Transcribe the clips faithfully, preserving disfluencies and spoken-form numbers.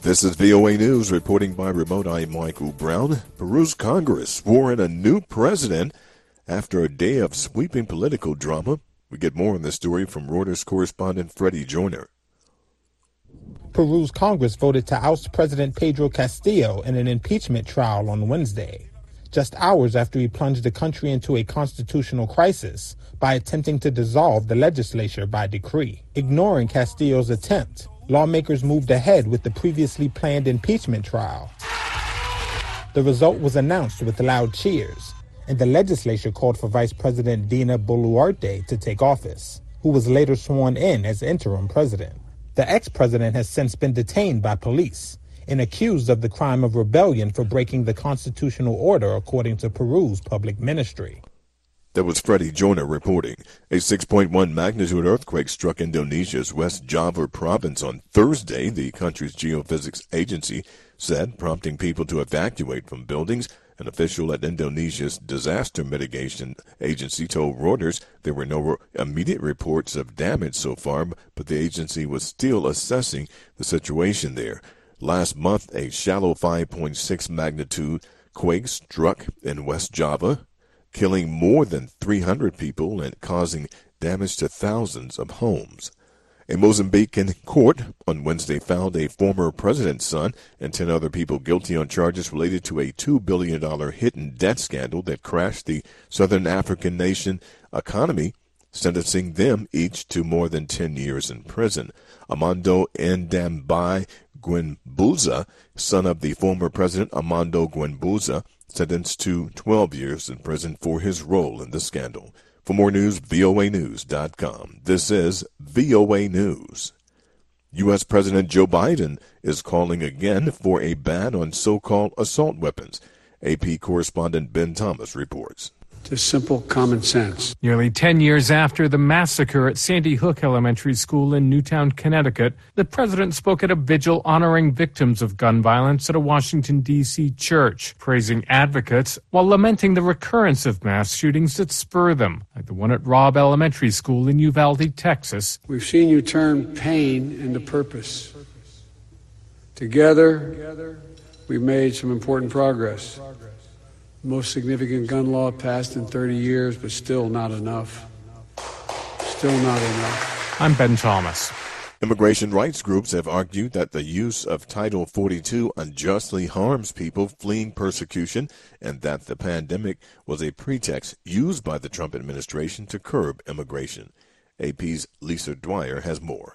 This is V O A News, reporting by remote. I'm Michael Brown. Peru's Congress swore in a new president after a day of sweeping political drama. We get more on this story from Reuters correspondent Freddie Joyner. Peru's Congress voted to oust President Pedro Castillo in an impeachment trial on Wednesday, just hours after he plunged the country into a constitutional crisis by attempting to dissolve the legislature by decree. Ignoring Castillo's attempt, lawmakers moved ahead with the previously planned impeachment trial. The result was announced with loud cheers, and the legislature called for Vice President Dina Boluarte to take office, who was later sworn in as interim president. The ex-president has since been detained by police and accused of the crime of rebellion for breaking the constitutional order, according to Peru's public ministry. That was Freddie Joyner reporting. A six point one magnitude earthquake struck Indonesia's West Java province on Thursday, the country's geophysics agency said, prompting people to evacuate from buildings. An official at Indonesia's disaster mitigation agency told Reuters there were no immediate reports of damage so far, but the agency was still assessing the situation there. Last month, a shallow five point six magnitude quake struck in West Java, killing more than three hundred people and causing damage to thousands of homes. A Mozambican court on Wednesday found a former president's son and ten other people guilty on charges related to a two billion dollars hidden debt scandal that crashed the southern African nation economy, sentencing them each to more than ten years in prison. Armando Ndambai Guembuza, son of the former president Armando Guembuza, sentenced to twelve years in prison for his role in the scandal. For more news, V O A news dot com. This is V O A News. U S. President Joe Biden is calling again for a ban on so-called assault weapons. A P correspondent Ben Thomas reports. Just simple common sense. Nearly ten years after the massacre at Sandy Hook Elementary School in Newtown, Connecticut, the president spoke at a vigil honoring victims of gun violence at a Washington, D C church, praising advocates while lamenting the recurrence of mass shootings that spur them, like the one at Robb Elementary School in Uvalde, Texas. We've seen you turn pain into purpose. Together, we've made some important progress. Most significant gun law passed in thirty years, but still not enough. Still not enough. I'm Ben Thomas. Immigration rights groups have argued that the use of Title forty-two unjustly harms people fleeing persecution and that the pandemic was a pretext used by the Trump administration to curb immigration. A P's Lisa Dwyer has more.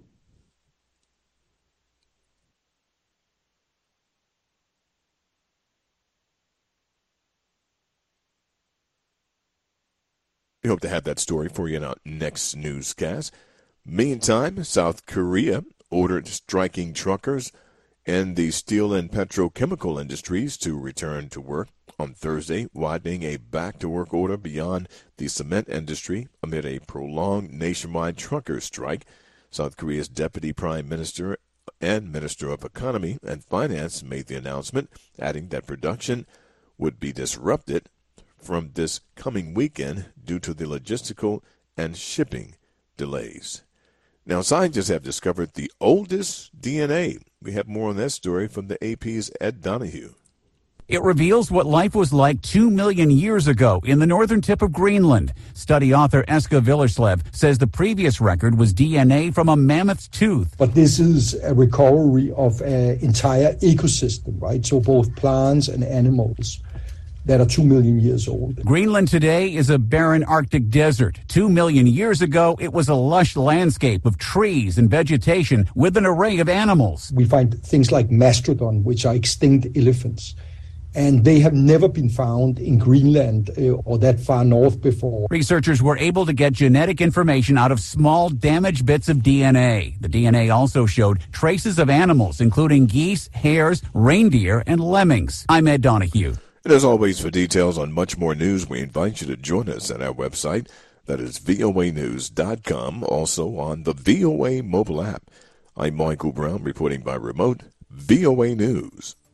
We hope to have that story for you in our next newscast. Meantime, South Korea ordered striking truckers in the steel and petrochemical industries to return to work on Thursday, widening a back-to-work order beyond the cement industry amid a prolonged nationwide trucker strike. South Korea's Deputy Prime Minister and Minister of Economy and Finance made the announcement, adding that production would be disrupted from this coming weekend due to the logistical and shipping delays. Now, scientists have discovered the oldest D N A. We have more on that story from the A P's Ed Donahue. It reveals what life was like two million years ago in the northern tip of Greenland. Study author Eska Villerslev says the previous record was D N A from a mammoth's tooth. But this is a recovery of an entire ecosystem, right? So both plants and animals that are two million years old. Greenland today is a barren Arctic desert. Two million years ago, it was a lush landscape of trees and vegetation with an array of animals. We find things like mastodon, which are extinct elephants, and they have never been found in Greenland uh, or that far north before. Researchers were able to get genetic information out of small damaged bits of D N A. The D N A also showed traces of animals, including geese, hares, reindeer, and lemmings. I'm Ed Donahue. And as always, for details on much more news, we invite you to join us at our website. That is V O A news dot com, also on the V O A mobile app. I'm Michael Brown, reporting by remote, V O A News.